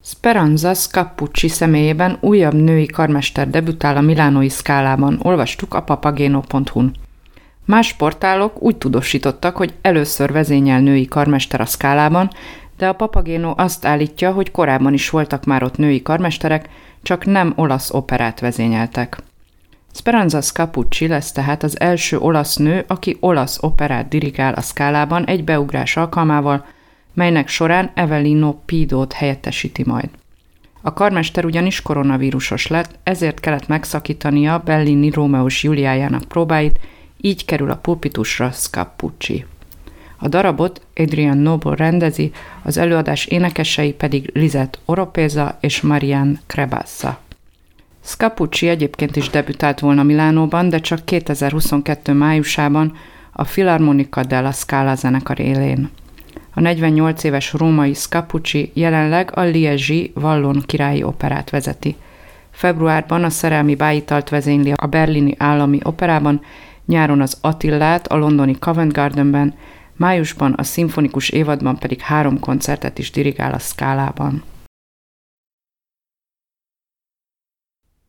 Speranza Scappucci személyében újabb női karmester debütál a milánói Scalában, olvastuk a papageno.hu-n. Más portálok úgy tudósítottak, hogy először vezényel női karmester a Scalában, de a Papageno azt állítja, hogy korábban is voltak már ott női karmesterek, csak nem olasz operát vezényeltek. Speranza Scappucci lesz tehát az első olasz nő, aki olasz operát dirigál a Scalában egy beugrás alkalmával, melynek során Evelino Pidót helyettesíti majd. A karmester ugyanis koronavírusos lett, ezért kellett megszakítania Bellini Rómeó és Júliájának próbáit, így kerül a pulpitusra Scappucci. A darabot Adrian Noble rendezi, az előadás énekesei pedig Lisette Oropesa és Marianne Crebassa. Scappucci egyébként is debütált volna Milánóban, de csak 2022. májusában a Filarmonica della Scala zenekar élén. A 48 éves római Scappucci jelenleg a Liège-i Vallon királyi operát vezeti. Februárban a Szerelmi bájitalt vezényli a Berlini Állami Operában, nyáron az Attillát a londoni Covent Gardenben, májusban a szimfonikus évadban pedig 3 koncertet is dirigál a Scalában.